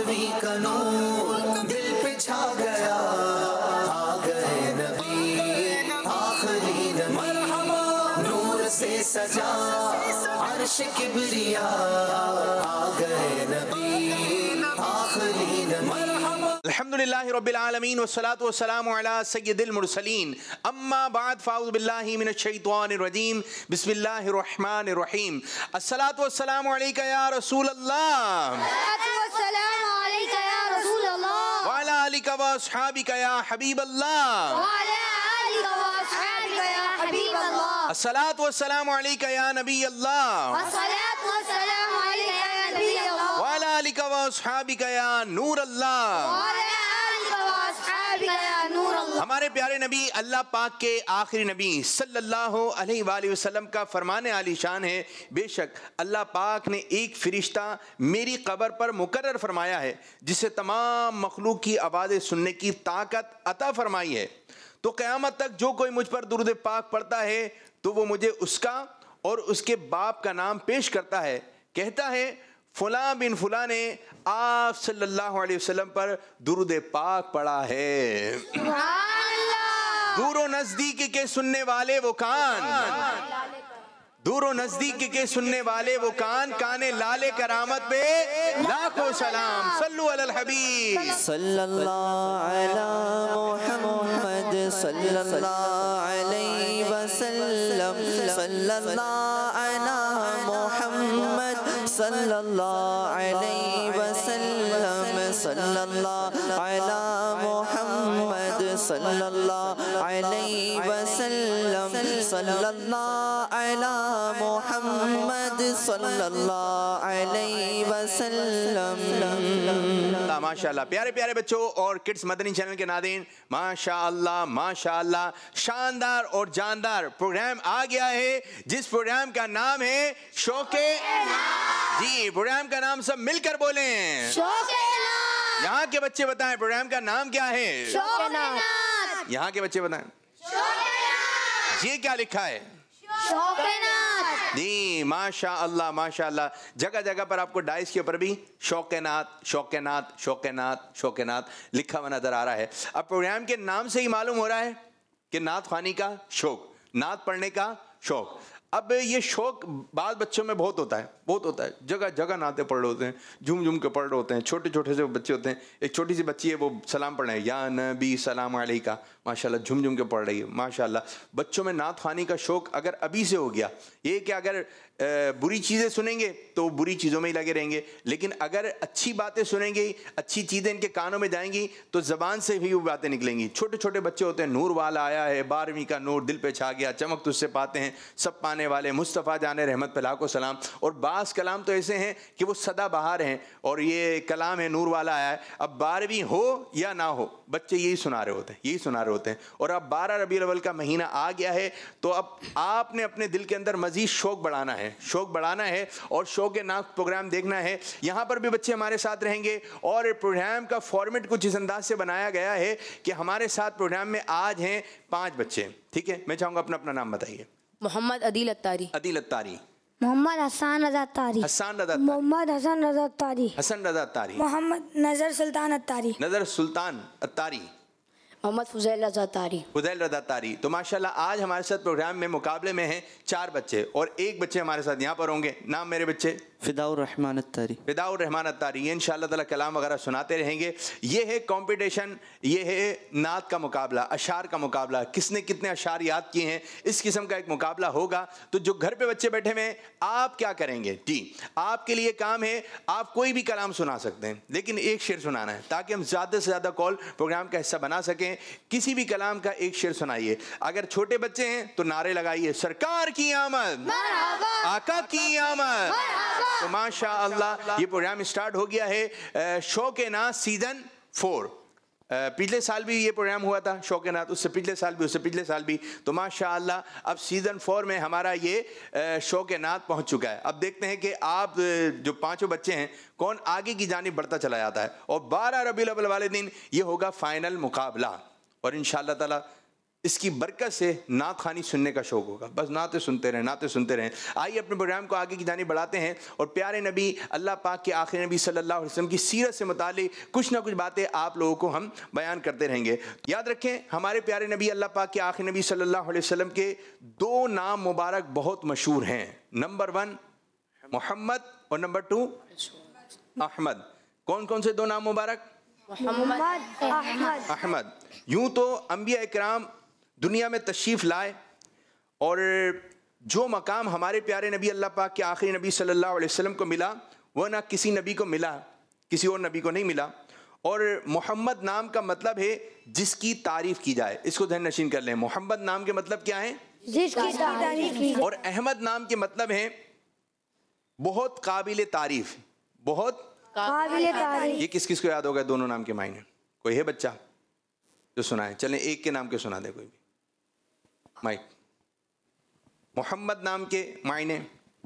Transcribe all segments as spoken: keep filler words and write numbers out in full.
आठवीं का नूर दिल पे छा गया, आ गए नबी आखिरी नबी, नूर से सजा अर्श किबरिया, आ गए नबी आखिरी नबी। अल्हम्दुलिल्लाहि रब्बिल आलमीन वस्सलातु वस्सलामु अला सय्यिदिल मुरसलीन, अम्मा बाद फ़अऊज़ु बिल्लाहि मिनश शैतानिर रजीम, बिस्मिल्लाहिर रहमानिर रहीम। अस्सलातु वस्सलामु अलैका या रसूल अल्लाह, अस्सलामु अलैका या रसूल अल्लाह, व अला आलिका व अस्हाबिका या हबीब अल्लाह, व अला आलिका व अस्हाबिका या हबीब अल्लाह। अस्सलातु वस्सलामु अलैका या नबी अल्लाह, अस्सलातु वस्सलामु अलैका या नबी अल्लाह, व अला आलिका व अस्हाबिका या नूर अल्लाह। हमारे प्यारे नबी अल्लाह पाक के आखिरी नबी सल्लल्लाहु अलैहि वसल्लम का फरमाने आली शान है, बेशक अल्लाह पाक ने एक फरिश्ता मेरी कब्र पर मुकर्रर फरमाया है जिसे तमाम मखलूक की आवाज़ें सुनने की ताकत अता फरमाई है। तो क़यामत तक जो कोई मुझ पर दुरूद पाक पढ़ता है तो वो मुझे उसका और उसके बाप का नाम पेश करता है, कहता है फुला बिन फुला ने आप सल्लल्लाहु अलैहि वसल्लम पर दुरूद पाक पढ़ा है। दूरो नजदीक के सुनने वाले वो कान, दूरो नजदीक के सुनने वाले वो कान, काने लाले करामत पे लाखों सलाम। सल्लु अलल हबीब सल्लल्लाहु अला मुहम्मद सल्लल्लाहु अलैहि वसल्लम, सल्लल्लाहु अला मुहम्मद सल्लल्लाहु अलैहि वसल्लम, सल्लल्लाहु अला मुहम्मद सल्लल्लाहु अलैहि वसल्लम, सल्लल्लाहु अला मुहम्मद सल्लल्लाहु अलैहि वसल्लम। माशाअल्लाह प्यारे प्यारे बच्चों और किड्स मदनी चैनल के नाज़रीन, माशाअल्लाह माशाअल्लाह शानदार और जानदार प्रोग्राम आ गया है जिस प्रोग्राम का नाम है शौके जी। प्रोग्राम का नाम सब मिलकर बोलें, यहाँ के बच्चे बताएं प्रोग्राम का नाम क्या है। यहाँ के बच्चे बताएं ये क्या लिखा है जी। माशाअल्लाह माशाअल्लाह जगह जगह पर आपको डाइस के ऊपर भी शौक़-ए-नात शौक़-ए-नात शौक़-ए-नात शौक़-ए-नात लिखा हुआ नजर आ रहा है। अब प्रोग्राम के नाम से ही मालूम हो रहा है कि नात ख़्वानी का शौक, नात पढ़ने का शौक। अब ये शौक बाद बच्चों में बहुत होता है, बहुत होता है, जगह जगह नाते पढ़ रहे होते हैं, झूम झूम के पढ़ रहे होते हैं। छोटे छोटे से बच्चे होते हैं, एक छोटी सी बच्ची है वो सलाम पढ़ रहे हैं, या नबी सलाम अलैका, माशाल्लाह झूम झूम के पढ़ रही है माशाल्लाह। बच्चों में नात ख़्वानी का शौक अगर अभी से हो गया, ये कि अगर बुरी चीज़ें सुनेंगे तो बुरी चीज़ों में ही लगे रहेंगे, लेकिन अगर अच्छी बातें सुनेंगे, अच्छी चीज़ें इनके कानों में जाएंगी तो ज़बान से भी वो बातें निकलेंगी। छोटे छोटे बच्चे होते हैं, नूर वाला आया है, बारहवीं का नूर दिल पे छा गया, चमक तुझसे पाते हैं सब पाने वाले, मुस्तफ़ा जाने रहमत पे लाखों सलाम। और बास कलाम तो ऐसे हैं कि वो सदा बहार हैं, और ये कलाम है नूर वाला आया है। अब बारहवीं हो या ना हो बच्चे यही सुना रहे होते हैं, यही सुना रहे होते हैं। और अब बारह रबीउल अव्वल का महीना आ गया है तो अब आपने अपने दिल के अंदर मज़ीद शौक़ बढ़ाना है, शौक़ बढ़ाना है और शौक़ नात प्रोग्राम देखना है। यहाँ पर भी बच्चे हमारे साथ रहेंगे और प्रोग्राम का फॉर्मेट कुछ इस अंदाज से बनाया गया है कि हमारे साथ प्रोग्राम में आज हैं पाँच बच्चे, ठीक है। मैं चाहूँगा अपना अपना नाम बताइए। मोहम्मद अदील अत्तारी, अदील अत्तारी, मोहम्मद हसन रज़ा अत्तारी, हसन रज़ा, मोहम्मद हसन रज़ा अत्तारी, हसन रज़ा अत्तारी, मोहम्मद नज़र सुल्तान अत्तारी, नज़र सुल्तान अत्तारी, मोहम्मद फुज़ैल रज़ा अत्तारी, फुज़ैल रज़ा अत्तारी। तो माशाल्लाह आज हमारे साथ प्रोग्राम में मुकाबले में हैं चार बच्चे और एक बच्चे हमारे साथ यहाँ पर होंगे। नाम मेरे बच्चे फ़िदाउर रहमान अत्तारी, फ़िदाउर रहमान अत्तारी। ये इंशाअल्लाह ताला कलाम वगैरह सुनाते रहेंगे। ये है कंपटीशन, ये है नात का मुकाबला, अशार का मुकाबला, किसने कितने अशार याद किए हैं, इस किस्म का एक मुकाबला होगा। तो जो घर पे बच्चे बैठे हुए हैं, आप क्या करेंगे जी, आपके लिए काम है, आप कोई भी कलाम सुना सकते हैं लेकिन एक शेर सुनाना है ताकि हम ज़्यादा से ज़्यादा कॉल प्रोग्राम का हिस्सा बना सकें। किसी भी कलाम का एक शेर सुनाइए। अगर छोटे बच्चे हैं तो नारे लगाइए, सरकार की आमद, आका की आमद। तो माशाअल्लाह ये प्रोग्राम स्टार्ट हो गया है शौक़-ए-नात सीजन फोर। पिछले साल भी ये प्रोग्राम हुआ था शौक़-ए-नात, उससे पिछले साल भी, उससे पिछले साल भी। तो माशाअल्लाह अब सीज़न फोर में हमारा ये शौक़-ए-नात पहुँच चुका है। अब देखते हैं कि आप जो पांचों बच्चे हैं कौन आगे की जानिब बढ़ता चला जाता है। और बारह रबीउल अव्वल वाले दिन ये होगा फाइनल मुकाबला और इंशाअल्लाह ताला इसकी बरकत से नात खानी सुनने का शौक़ होगा, बस नाते सुनते रहें, नाते सुनते रहें। आइए अपने प्रोग्राम को आगे की जानिब बढ़ाते हैं और प्यारे नबी अल्लाह पाक के आखिरी नबी सल्लल्लाहु अलैहि वसल्लम की सीरत से मुतालिक कुछ ना कुछ बातें आप लोगों को हम बयान करते रहेंगे। याद रखें, हमारे प्यारे नबी अल्लाह पाक के आखिरी नबी सल्लल्लाहु अलैहि वसल्लम के दो नाम मुबारक बहुत मशहूर हैं। नंबर वन मोहम्मद और नंबर टू अहमद। कौन कौन से दो नाम मुबारक? मोहम्मद अहमद। अहमद। यूं तो अंबिया इकराम दुनिया में तशरीफ़ लाए और जो मकाम हमारे प्यारे नबी अल्लाह पाक के आखिरी नबी सल्लल्लाहु अलैहि वसल्लम को मिला वह ना किसी नबी को मिला, किसी और नबी को नहीं मिला। और मोहम्मद नाम का मतलब है जिसकी तारीफ़ की जाए। इसको ध्यान नशीन कर लें। मोहम्मद नाम के मतलब क्या है? जिसकी तारीफ की जाए। और अहमद नाम के मतलब है बहुत काबिल तारीफ़, बहुत काबिल तारीफ। ये किस किस को याद होगा दोनों नाम के मायने? कोई है बच्चा जो सुनाए? चलें एक के नाम के सुना दे कोई भी। माइक। मोहम्मद नाम के मायने?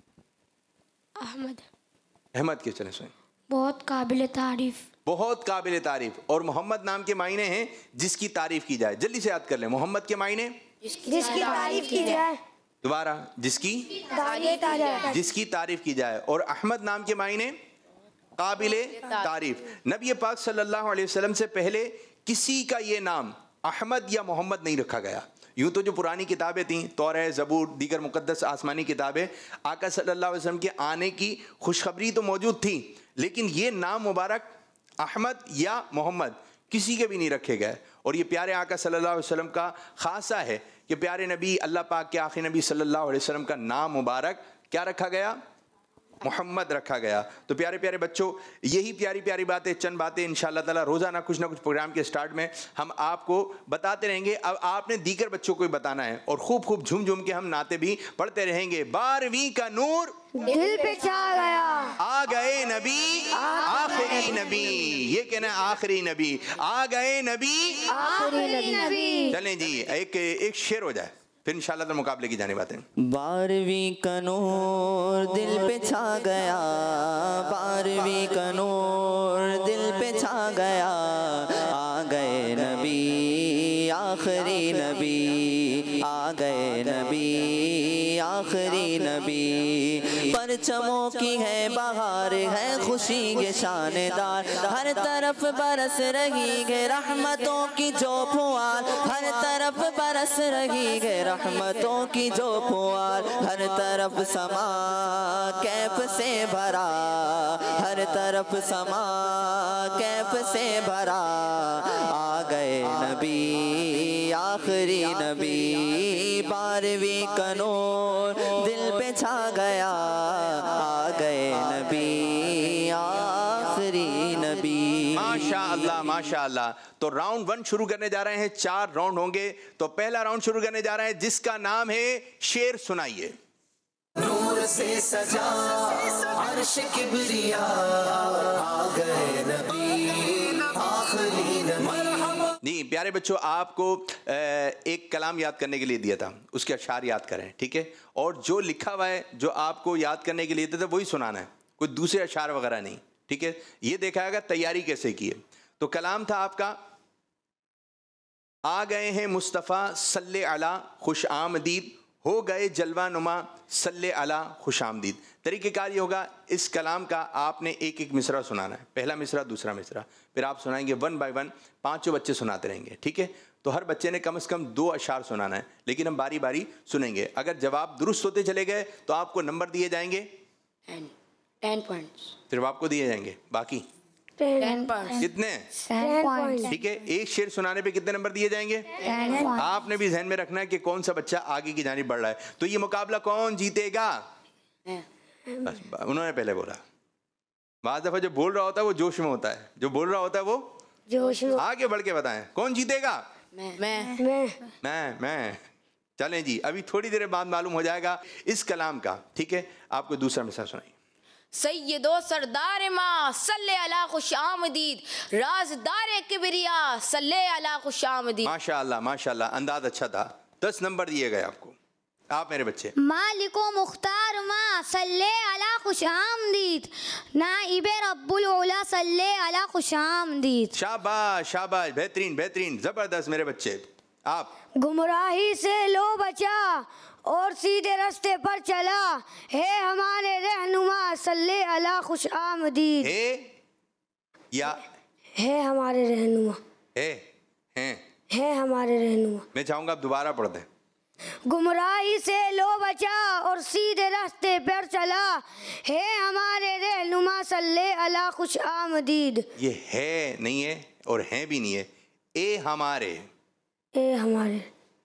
अहमद। अहमद के चलें सुन। बहुत काबिल तारीफ। बहुत काबिल तारीफ। और मोहम्मद नाम के मायने हैं जिसकी तारीफ की जाए। जल्दी से याद कर लें। मोहम्मद के मायने? जिसकी तारीफ की जाए। दोबारा। जिसकी तारीफ की जाए। जिसकी तारीफ की जाए। और अहमद नाम के मायने? काबिल तारीफ। नबी पाक सल्लल्लाहु अलैहि वसल्लम से पहले किसी का ये नाम अहमद या मोहम्मद नहीं रखा गया। यूँ तो जो पुरानी किताबें थीं, तौरात, ज़बूर, दीगर मुक़द्दस आसमानी किताबें, आका सल्लल्लाहु अलैहि वसल्लम के आने की खुशखबरी तो मौजूद थी, लेकिन ये नाम मुबारक अहमद या मोहम्मद किसी के भी नहीं रखे गए। और ये प्यारे आका सल्लल्लाहु अलैहि वसल्लम का ख़ासा है कि प्यारे नबी अल्लाह पाक के आखिरी नबी सल्लल्लाहु अलैहि वसल्लम का नाम मुबारक क्या रखा गया? मोहम्मद रखा गया। तो प्यारे प्यारे बच्चों, यही प्यारी प्यारी बातें, चंद बातें इंशाअल्लाह ताला रोज़ाना कुछ ना कुछ प्रोग्राम के स्टार्ट में हम आपको बताते रहेंगे। अब आपने दीगर बच्चों को भी बताना है और खूब खूब झूम झूम के हम नाते भी पढ़ते रहेंगे। बारहवीं का नूर दिल पे छा गया, आ गए नबी आखिरी नबी। ये कहना आखिरी नबी, आ गए नबी आखिरी नबी। चलें जी, एक एक शेर हो जाए फिर इंशाअल्लाह मुकाबले की जाने बातें। बारहवीं का नूर दिल पे छा गया, बारहवीं का नूर दिल पे छा गया। आ गए नबी आखिरी नबी, आ गए नबी आखिरी नबी। परचमों की है बहार है खुशी के शानदार, हर तरफ बरस रही है रहमतों की जो फुहार, हर तरफ बरस रही है रहमतों की जो फुहार। हर तरफ समा कैफ से भरा, हर तरफ समा कैफ से भरा। आ गए नबी आखिरी नबी, बारहवीं का नूर दिल पे छा गया। आ गए नबी आखिरी नबी। माशा अल्लाह माशा अल्लाह। तो राउंड वन शुरू करने जा रहे हैं। चार राउंड होंगे। तो पहला राउंड शुरू करने जा रहे हैं जिसका नाम है शेर सुनाइए। नूर से सजा अर्श किबरिया, आ गए नबी आखिरी नबी। नहीं प्यारे बच्चों, आपको एक कलाम याद करने के लिए दिया था, उसके अशार याद करें, ठीक है? और जो लिखा हुआ है जो आपको याद करने के लिए दिया था वही सुनाना है, कोई दूसरे अशार वगैरह नहीं, ठीक है? ये देखा जाएगा तैयारी कैसे की है। तो कलाम था आपका, आ गए हैं मुस्तफ़ा सल्ले अला खुश आमदीद, हो गए जलवा नुमा सल्ले अला खुश आमदीद। तरीक़ेकार ये होगा, इस कलाम का आपने एक एक मिसरा सुनाना है, पहला मिसरा, दूसरा मिसरा, फिर आप सुनाएंगे वन बाय वन, पांचों बच्चे सुनाते रहेंगे, ठीक है? तो हर बच्चे ने कम से कम दो अशार सुनाना है, लेकिन हम बारी बारी सुनेंगे। अगर जवाब दुरुस्त होते चले गए तो आपको नंबर दिए जाएंगे टेन पॉइंट्स। फिर आपको दिए जाएंगे बाकी टेन कितने? पॉइंट। ठीक है, एक शेर सुनाने पे कितने नंबर दिए जाएंगे? आपने भी ध्यान में रखना है कि कौन सा बच्चा आगे की जानिब बढ़ रहा है। तो ये मुकाबला कौन जीतेगा? बस उन्होंने पहले बोला। बाज़ दफा जो बोल रहा होता है वो जोश में होता है, जो बोल रहा होता है वो जोश में। आगे बढ़ के बताएं कौन जीतेगा? मैं मैं मैं मैं चलें जी, अभी थोड़ी देर बाद मालूम हो जाएगा इस कलाम का, ठीक है? आपको दूसरा मिसाल सुनाइए। सैयदो सरदार माँ सल्ले अला खुश आमदीद, राजदार किबरिया सल्ले अला खुश आमदीद। माशाअल्लाह माशाअल्लाह, अंदाज अच्छा था। दस नंबर दिए गए आपको। आप मेरे बच्चे। मालिको मुख्तार माँ सल्ले अला खुश आमदीद, नाइबे रब्बुल उला सल्ले अला खुश आमदीद। शाबाश शाबाश, बेहतरीन बेहतरीन, जबरदस्त मेरे बच्चे। आप। गुमराही से लो बचा और सीधे रास्ते पर चला, है हमारे रहनुमा सल्ले अला खुश आमदीद। है या है हमारे रहनुमा, है हैं है हमारे रहनुमा। मैं चाहूंगा आप दोबारा पढ़ दें। गुमराही से लो बचा और सीधे रास्ते पर चला, है हमारे रहनुमा सल्ले अला खुश आमदीद। ये है नहीं है और हैं भी नहीं है, ए हमारे। ए हमारे।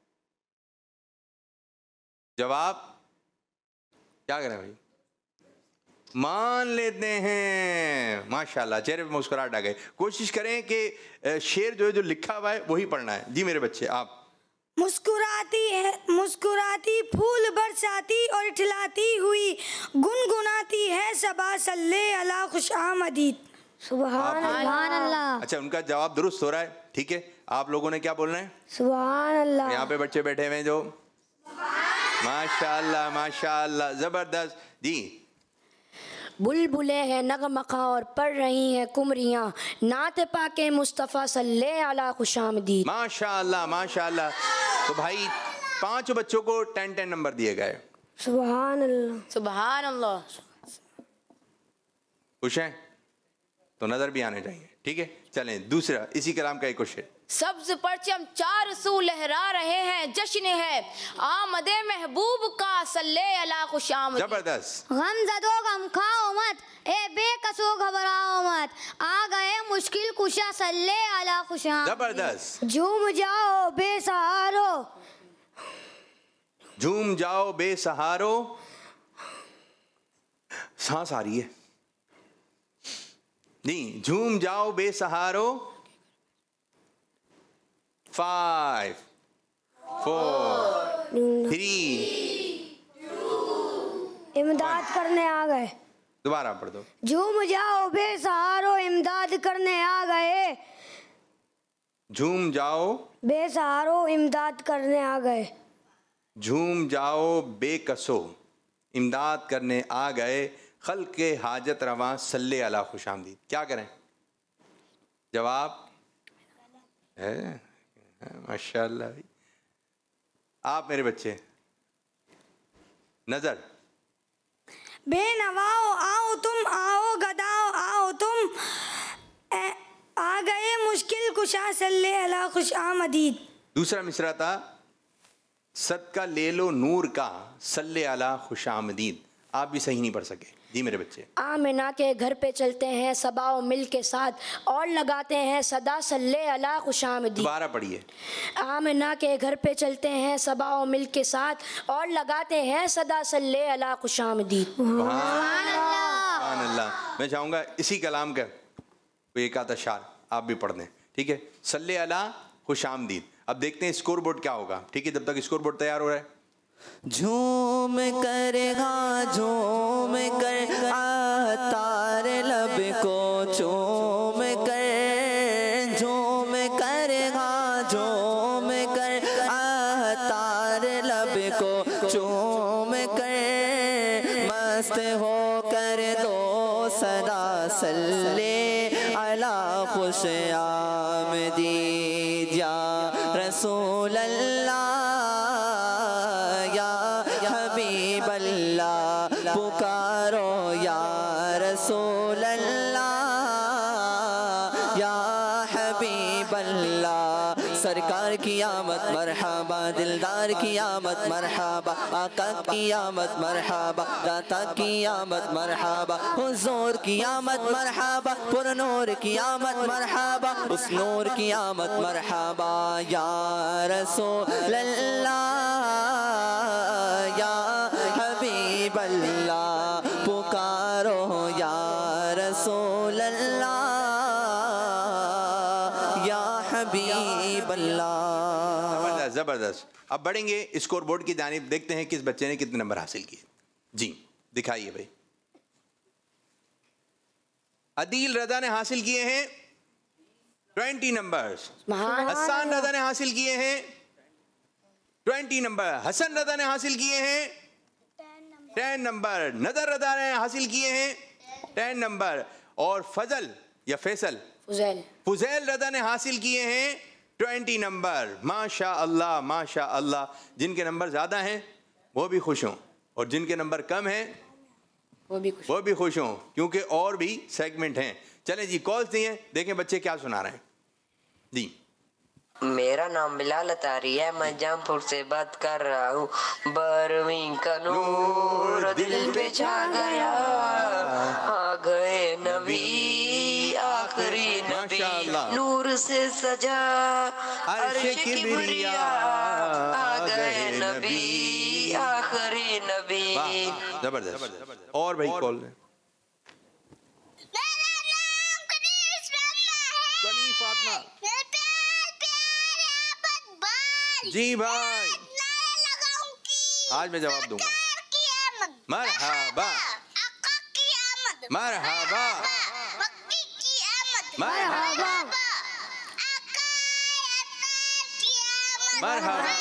जवाब क्या करें भाई? मान लेते हैं। माशाल्लाह, चेहरे पे मुस्कुराहट आ गई। कोशिश करें कि शेर जो है जो लिखा हुआ है वही पढ़ना है। जी मेरे बच्चे आप। मुस्कुराती है, मुस्कुराती फूल बरसाती और इठलाती हुई गुनगुनाती है सबा सल्ले अला खुश आमदीद। सुभान अल्लाह। अच्छा, उनका जवाब दुरुस्त हो रहा है, ठीक है। आप लोगों ने क्या बोलना है? सुभान अल्लाह। यहाँ पे बच्चे बैठे हुए हैं जो माशाल्लाह माशाल्लाह जबरदस्त। जी। बुलबुले हैं नगमखा और पढ़ रही हैं कुमरियाँ, नात पाके मुस्तफ़ा सल्ले अला खुशामदीद। माशाल्लाह माशाल्लाह। तो भाई पांच बच्चों को टेन टेन नंबर दिए गए। सुभान अल्लाह। सुभान अल्लाह। खुश हैं तो नजर भी आने चाहिए, ठीक है। चलें दूसरा इसी कलाम का एक क्वेश्चन। सब्ज परचम चार सू लहरा रहे हैं, जश्न है आमदे महबूब का सल्ले अला खुशामदीद। जबरदस्त। गम जदो गम खाओ मत, ए बेकसो घबराओ मत, आ गए मुश्किल कुशा सल्ले अला खुशामदीद। जबरदस्त। झूम जाओ बेसहारो, झूम जाओ बेसहारो। सांस आ रही है नहीं। झूम जाओ बेसहारो। Five four three. इमदाद करने आ गए। दोबारा पढ़ दो। झूम जाओ बेसहारो, इमदाद करने आ गए। झूम जाओ बेसहारो, इमदाद करने आ गए। झूम जाओ बेकसो, इमदाद करने आ गए। खल के हाजत रवां सल्ले अला खुशामदीद। क्या करें? जवाब है माशाल्लाह भाई। आप मेरे बच्चे नजर। बेनवाओ आओ तुम, आओ गदाओ आओ तुम, ए, आ गए मुश्किल कुशा सल्ले अला खुश आमदीद। दूसरा मिसरा था सदका ले लो नूर का सल्ले अला खुश आमदीद। आप भी सही नहीं पढ़ सके। जी मेरे बच्चे। आमिना के घर पे चलते हैं सबाओ मिल के साथ, और लगाते हैं सदा सल्ले अला खुशामदीद। दोबारा पढ़िए। आमिना के घर पे चलते हैं सबाओ मिल के साथ, और लगाते हैं सदा सल्ले अला खुशामदीद। सुभान अल्लाह। मैं चाहूंगा इसी कलाम का कोई एक आधा शार आप भी पढ़ दें, ठीक है। सल्ले अला खुशामदीद। अब देखते हैं स्कोर बोर्ड क्या होगा, ठीक है। जब तक स्कोर बोर्ड तैयार हो रहा है, झूम करेगा झूम कर तार लब को चूम कर, झूम करेगा झूम कर तार लब को चूम कर, मस्त हो कर दो सदा सल्ले अला खुश आमदीद। या रसूल अल्लाह पुकारो या रसूल अल्लाह या हबीब अल्लाह। सरकार की आमद मरहबा, दिलदार की आमद मरहबा, आका की आमद मरहबा, दाता की आमद मरहबा, हुजूर की आमद मरहबा, पुरनूर की आमद मरहबा, उस नूर की आमद मरहबा। या रसूल अल्लाह या हबीब अल्लाह पुकारो या रसूल अल्लाह या हबीब अल्लाह। जबरदस्त जबरदस्त। अब बढ़ेंगे स्कोर बोर्ड की जानिब, देखते हैं किस बच्चे ने कितने नंबर हासिल किए। जी दिखाइए भाई। अदील रजा ने हासिल किए हैं ट्वेंटी नंबर्स। हसन रजा ने हासिल किए हैं ट्वेंटी नंबर। हसन रजा ने हासिल किए हैं टेन नंबर। नदर रजा ने हासिल किए हैं टेन नंबर। और फजल या फैसल फुजैल फुजैल रजा ने हासिल किए हैं ट्वेंटी नंबर। माशा अल्लाह माशा अल्लाह। जिनके नंबर ज़्यादा हैं वो भी खुश हों और जिनके नंबर कम हैं वो भी खुश वो भी खुश हों, क्योंकि और भी सेगमेंट हैं। चलें जी, कॉल्स दिए, देखें बच्चे क्या सुना रहे हैं जी। मेरा नाम बिलाल अतारी है, मैं जामपुर से बात कर रहा हूँ। बारहवीं का नूर दिल पे छा गया, आ गए नबी आखिरी नबी, नूर से सजा अर्श किबरिया, आ गए नबी आखिरी नबी। जबरदस्त। और भाई कॉल में फातिमा जी भाई, आज मैं जवाब दूंगा। मरहबा मरहबा मरहबा मरहबा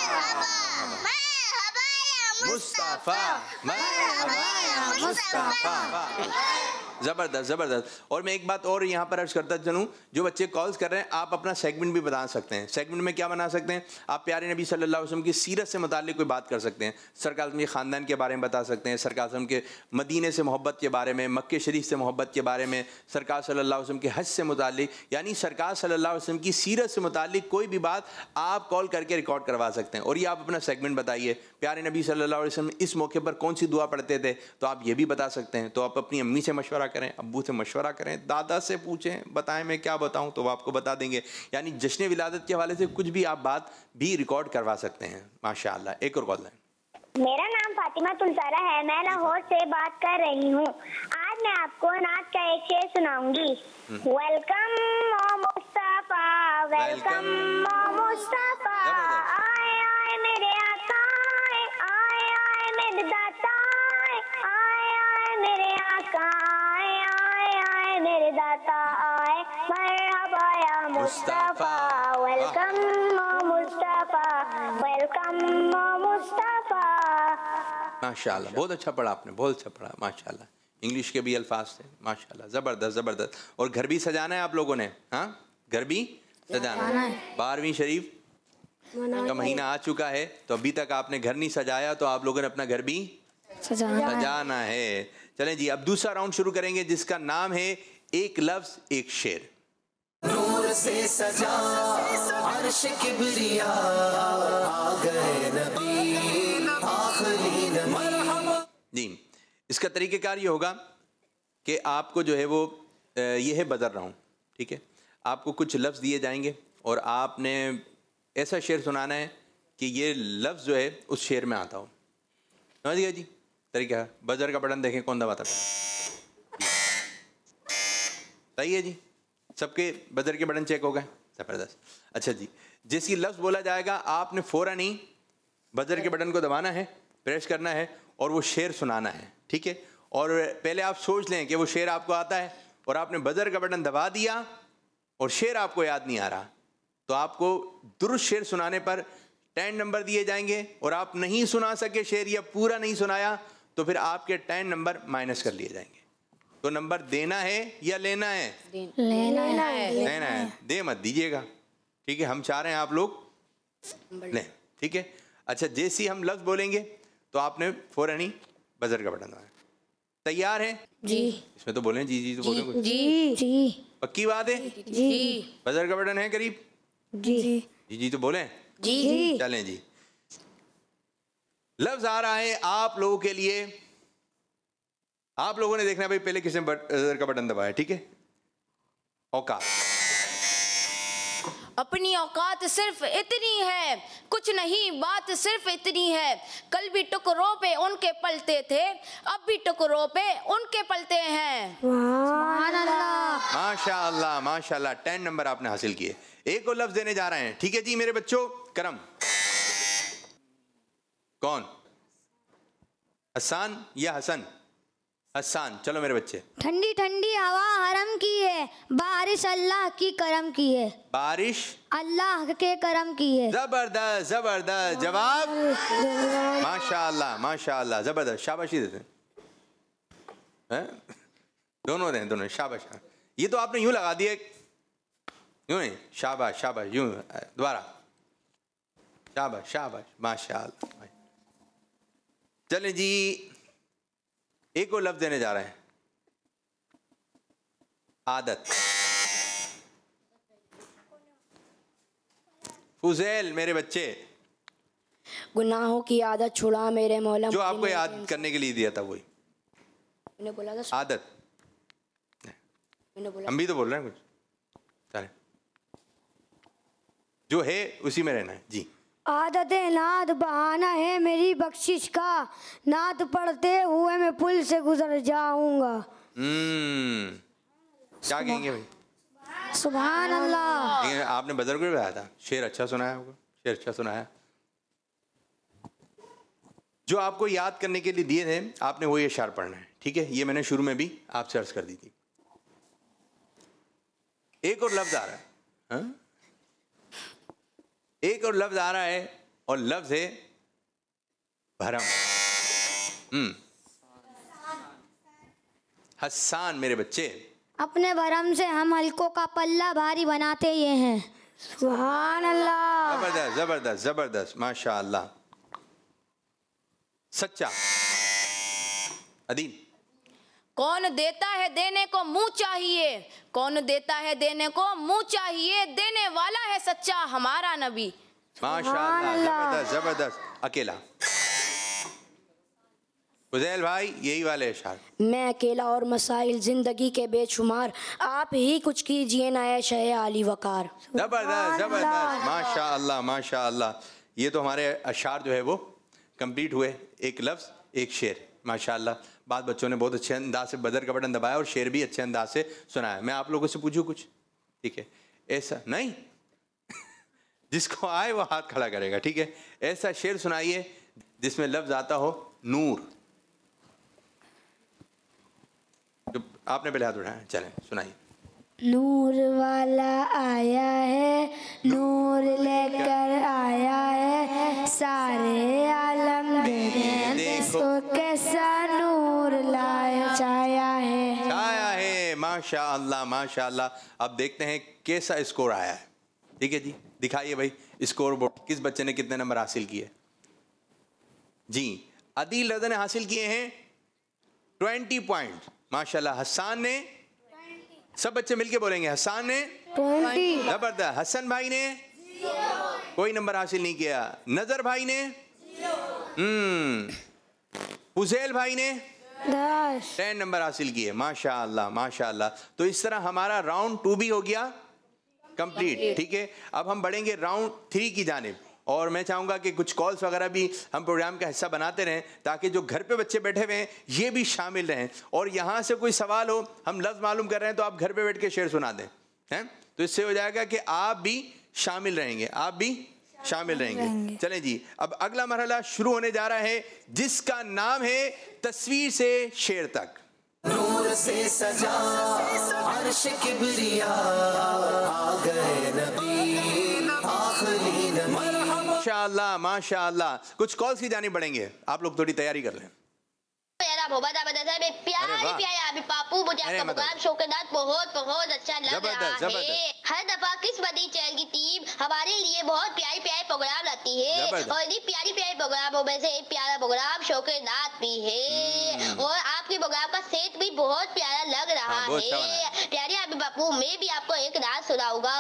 मुस्तफा मरहबा मुस्तफा। ज़बरदस्त ज़बरदस्त। और मैं एक बात और यहाँ पर अर्ज करता चलूँ, जो बच्चे कॉल्स कर रहे हैं आप अपना सेगमेंट भी बता सकते हैं। सेगमेंट में क्या बना सकते हैं आप? प्यारे नबी सल्लल्लाहु अलैहि वसल्लम की सीरत से मुताल्लिक़ कोई बात कर सकते हैं, सरकार आज़म के ख़ानदान के बारे में बता सकते हैं, सरकार आज़म के मदीने से मोहब्बत के बारे में, मक्के शरीफ से मोहब्बत के बारे में, सरकार सल्लल्लाहु अलैहि वसल्लम के हज से मुताल्लिक़, यानी सरकार सल्लल्लाहु अलैहि वसल्लम की सीरत से मुताल्लिक़ कोई भी बात आप कॉल करके रिकॉर्ड करवा सकते हैं। और ये आप अपना सेगमेंट बताइए, प्यारे नबी सल्लल्लाहु अलैहि वसल्लम इस मौके पर कौन सी दुआ पढ़ते थे, तो आप ये भी बता सकते हैं। तो आप अपनी अम्मी से मशवरा करें, अब्बू से मशवरा करें, दादा से पूछें, बताएं मैं क्या बताऊं, तो वो आपको बता देंगे। यानी जश्न विलादत के हवाले से कुछ भी आप बात भी रिकॉर्ड करवा सकते हैं। माशाअल्लाह। एक और कॉल है। मेरा नाम फातिमा तुलसारा है, मैं लाहौर से बात कर रही हूँ। आज मैं आपको नात का एक शेर सुनाऊंगी। Welcome O Mustafa, welcome O Mustafa, आए आए मेरे आका, आए आए मेरे दाता, आए आए मेरे आका, आए आए आए मेरे दाता, आए मरहबा या Mustafa, welcome O Mustafa, welcome O Mustafa. माशाअल्लाह, बहुत अच्छा पढ़ा आपने, बहुत अच्छा पढ़ा माशाअल्लाह। इंग्लिश के भी अल्फाज थे माशाअल्लाह, ज़बरदस्त ज़बरदस्त। और घर भी सजाना है आप लोगों ने? हाँ, घर भी सजाना है। बारहवीं शरीफ का महीना आ चुका है, तो अभी तक आपने घर नहीं सजाया, तो आप लोगों ने अपना घर भी सजाना, सजाना है। चलें जी, अब दूसरा राउंड शुरू करेंगे जिसका नाम है एक लफ्ज एक शेर। नूर से सजा अर्श किबरिया, आ गए नबी आखिरी नबी। जी, इसका तरीक़ेकार ये होगा कि आपको जो है वो ये है बदल रहा हूँ, ठीक है। आपको कुछ लफ्ज़ दिए जाएंगे और आपने ऐसा शेर सुनाना है कि ये लफ्ज़ जो है उस शेर में आता हो। समझ गया जी तरीका? बजर का बटन देखें कौन दबाता है। सही है जी, सबके बजर के बटन चेक हो गए, ज़बरदस्त। अच्छा जी, जैसी लफ्ज़ बोला जाएगा आपने फ़ौरन ही बजर के बटन को दबाना है, प्रेस करना है और वो शेर सुनाना है, ठीक है। और पहले आप सोच लें कि वो शेर आपको आता है और आपने बजर का बटन दबा दिया और शेर आपको याद नहीं आ रहा, तो आपको दुरुस्त शेर सुनाने पर टेन नंबर दिए जाएंगे। और आप नहीं सुना सके शेर या पूरा नहीं सुनाया तो फिर आपके टेन नंबर माइनस कर लिए जाएंगे। तो नंबर देना है या लेना है? लेना है। लेना है, दे मत दीजिएगा, ठीक है। हम चाह रहे हैं आप लोग लें, ठीक है। अच्छा, जैसी हम लफ्ज़ बोलेंगे तो आपने फौरन ही बजर का बटन दबाना। तैयार है जी? इसमें तो बोलें जी जी तो बोलें कुछ। जी जी पक्की बात है? जी। बजर का बटन है करीब? जी जी जी तो बोलें जी जी। चलें जी, लफ्ज आ रहा है आप लोगों के लिए। आप लोगों ने देखना भाई पहले किसने बजर का बटन दबाया, ठीक है। औकात, अपनी औकात सिर्फ इतनी है, कुछ नहीं बात सिर्फ इतनी है। कल भी टुकड़ों पे उनके पलते थे, अब भी टुकड़ों पे उनके पलते हैं। सुभान अल्लाह। माशाअल्लाह माशाअल्लाह, टेन नंबर आपने हासिल किए। एक और लफ्ज देने जा रहे हैं, ठीक है जी मेरे बच्चों। करम, कौन? हसन या हसन? हसन। चलो मेरे बच्चे। ठंडी ठंडी हवा हरम की है, बारिश अल्लाह की करम की है। बारिश अल्लाह के करम की है। जबरदस्त जबरदस्त जवाब, माशाअल्लाह माशाअल्लाह, जबरदस्त। शाबाशी देते हैं, दोनों दें, दोनों शाबाश। ये तो आपने यूं लगा दिया, यूं नहीं, शाबाश शाबाश, यूं दोबारा, शाबाश शाबाश, माशाअल्लाह। चलें जी, एक और लफ्ज देने जा रहे हैं, आदत। फुजैल मेरे बच्चे, गुनाहों की आदत छुड़ा मेरे मौला। जो आपको याद करने के लिए दिया था वही मैंने बोला था आदत। मैंने बोला हम भी तो बोल रहे हैं कुछ, चले जो है उसी में रहना है जी। आदत नात बहाना है मेरी बख्शिश का, नात पढ़ते हुए मैं पुल से गुजर जाऊंगा। हम्म क्या कहेंगे भाई? सुभान अल्लाह। लेकिन आपने बदर को भी बताया था, शेर अच्छा सुनाया आपको, शेर अच्छा सुनाया। जो आपको याद करने के लिए दिए थे आपने वही अशार पढ़ना है, ठीक है? ये मैंने शुरू में भी आपसे अर्ज कर दी थी। एक और लफ्ज आ रहा है, हा? एक और लफ्ज आ रहा है और लफ्ज है भरम। हम्म हसान मेरे बच्चे, अपने भरम से हम हल्कों का पल्ला भारी बनाते ये हैं। सुभान अल्लाह। जबरदस्त जबरदस्त जबरदस्त, माशा अल्लाह। सच्चा अदील, कौन देता है देने को मुंह चाहिए, कौन देता है देने को मुंह चाहिए, देने वाला है सच्चा हमारा नबी। माशाअल्लाह, जबरदस्त जबरदस्त। अकेला फुजैल भाई, यही वाले इशार। मैं अकेला और मसाइल जिंदगी के बेशुमार, आप ही कुछ कीजिए ना ऐ शय आली वकार। जबरदस्त जबरदस्त, माशाअल्लाह माशाअल्लाह। ये तो हमारे अशार जो है वो कंप्लीट हुए, एक लफ्ज एक शेर, माशाअल्लाह। बाद बच्चों ने बहुत अच्छे अंदाज से बदर का बटन दबाया और शेर भी अच्छे अंदाज से सुनाया। मैं आप लोगों से पूछूं कुछ, ठीक है? ऐसा नहीं जिसको आए वो हाथ खड़ा करेगा, ठीक है? ऐसा शेर सुनाइए जिसमें लफ्ज आता हो नूर। तो आपने पहले हाथ उठाया, चलें सुनाइए। नूर वाला आया है, नूर लेकर आया है, सारे आलम देखो कैसा नूर लाया छाया है। छाया है, माशाअल्लाह माशाअल्लाह। अब देखते हैं कैसा स्कोर आया है, ठीक है जी? दिखाइए भाई स्कोर बोर्ड, किस बच्चे ने कितने नंबर हासिल किए जी? अदील रज़ा ने हासिल किए हैं ट्वेंटी पॉइंट, माशाअल्लाह। हसन ने, सब बच्चे मिलके बोलेंगे, हसन ने ट्वेंटी। जबरदस्त। हसन भाई ने कोई नंबर हासिल नहीं किया। नजर भाई ने, हम्म फुजैल भाई ने दस टेन नंबर हासिल किए, माशाअल्लाह माशाअल्लाह। तो इस तरह हमारा राउंड टू भी हो गया कंप्लीट, ठीक है? अब हम बढ़ेंगे राउंड थ्री की जानिब, और मैं चाहूँगा कि कुछ कॉल्स वगैरह भी हम प्रोग्राम का हिस्सा बनाते रहें, ताकि जो घर पे बच्चे बैठे हुए हैं ये भी शामिल रहें। और यहाँ से कोई सवाल हो, हम लफ्ज़ मालूम कर रहे हैं, तो आप घर पे बैठ के शेर सुना दें, हैं? तो इससे हो जाएगा कि आप भी शामिल रहेंगे, आप भी शामिल रहेंगे। चलें जी, अब अगला मरहला शुरू होने जा रहा है, जिसका नाम है तस्वीर से शेर तक। नूर से सजा अर्श किबरिया, आ गए नबी आखिरी नबी। माशाअल्लाह माशाअल्लाह। कुछ कॉल्स की जानी बढ़ेंगे, आप लोग थोड़ी तैयारी कर लें। मेरा बहुत बता है प्यारी प्यारी अभी पापू, मुझे आपका प्रोग्राम शौकनात बहुत बहुत अच्छा लग रहा है। हर दफा किस्मती चैनल की टीम हमारे लिए बहुत प्यारी प्यारी प्रोग्राम लाती है, और इन्हीं प्यारी प्यारी प्रोग्रामों में से एक प्यारा प्रोग्राम शौकनात भी है, और आपके प्रोग्राम का सेट भी बहुत प्यारा लग रहा हाँ, है। प्यारे अभी बापू, मैं भी आपको एक नाच सुनाऊंगा।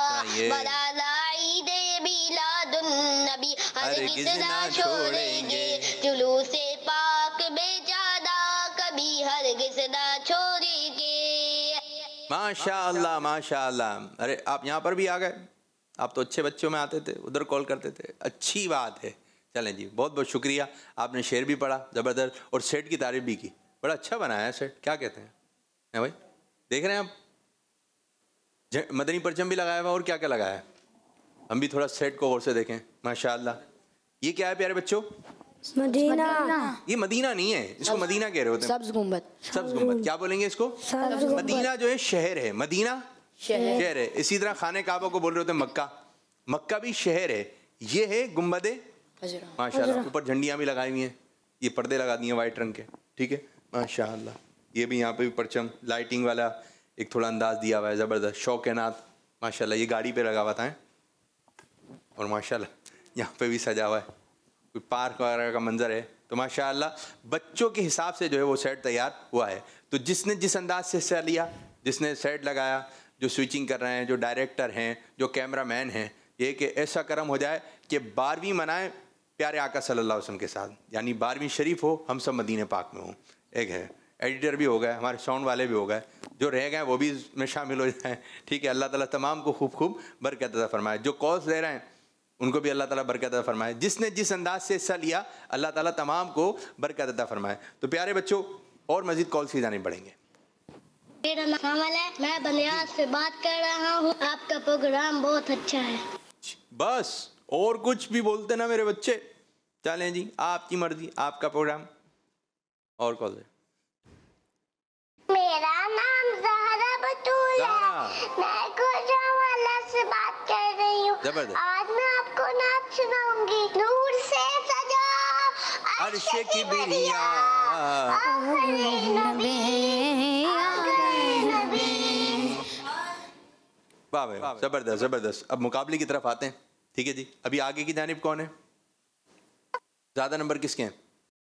नबी हरगिज़ ना छोड़ेंगे, जुलूसे पाक में जाना कभी हरगिज़ ना छोड़ेंगे। माशाअल्लाह माशाअल्लाह। अरे आप यहाँ पर भी आ गए, आप तो अच्छे बच्चों में आते थे, उधर कॉल करते थे, अच्छी बात है। चलें जी, बहुत बहुत शुक्रिया। आपने शेर भी पढ़ा ज़बरदस्त, और सेट की तारीफ भी की, बड़ा अच्छा बनाया है सेट। क्या कहते हैं है भाई? देख रहे हैं आप, मदनी परचम भी लगाया हुआ, और क्या क्या लगाया है? हम भी थोड़ा सेट को गौर से देखें, माशाअल्लाह। ये क्या है प्यारे बच्चों? मदीना। ये मदीना नहीं है, इसको मदीना कह रहे होते हैं। सब्ज गुंबद। सब्ज गुंबद क्या बोलेंगे इसको? मदीना जो है शहर है, मदीना शहर है। इसी तरह खाने काबा को बोल रहे होते हैं मक्का, मक्का भी शहर है। ये है गुंबदे माशाअल्लाह, ऊपर झंडियाँ भी लगाई हुई हैं, ये पर्दे लगा दिए वाइट रंग के, ठीक है माशाअल्लाह। ये भी यहाँ पे भी परचम लाइटिंग वाला एक थोड़ा अंदाज दिया हुआ है, ज़बरदस्त। शौकनात माशाल्लाह ये गाड़ी पे लगा हुआ था है? और माशाल्लाह यहाँ पे भी सजा हुआ है, कोई पार्क वगैरह का मंजर है। तो माशाल्लाह बच्चों के हिसाब से जो है वो सेट तैयार हुआ है। तो जिसने जिस अंदाज से हिस्सा लिया, जिसने सेट लगाया, जो स्विचिंग कर रहे हैं, जो डायरेक्टर हैं, जो कैमरामैन हैं, ये कि ऐसा करम हो जाए कि बारहवीं मनाए प्यारे आका सल्लल्लाहु अलैहि वसल्लम के साथ, यानी बारहवीं शरीफ हो, हम सब मदीने पाक में हो। एक है एडिटर भी हो गए, हमारे साउंड वाले भी हो गए, जो रह गए वो भी इसमें शामिल हो जाएँ। ठीक है, अल्लाह ताला तमाम को खूब खूब बरकत अता फरमाए। जो कॉल्स दे रहे हैं उनको भी अल्लाह ताला बरकत अता फरमाए। जिसने जिस अंदाज से हिस्सा लिया अल्लाह ताला तमाम को बरकत अता फरमाए। तो प्यारे बच्चों और मजीद कॉल्स की जानिब बढ़ेंगे। मेरा नाम कमल है, मैं बनियाद से बात कर रहा हूँ। आपका प्रोग्राम बहुत अच्छा है। बस और कुछ भी बोलते ना मेरे बच्चे। चलें जी, आपकी मर्जी, आपका प्रोग्राम। और कॉल दे। मेरा नाम ज़हरा बतूल है, मैं गुजरांवाला से बात कर रही हूँ। आज मैं आपको नाच सुनाऊंगी। नूर से सजा अर्श की बिरिया, वाह वाह, जबरदस्त जबरदस्त। अब मुकाबले की तरफ आते हैं। ठीक है जी, अभी आगे की जानिब कौन है? ज्यादा नंबर किसके हैं?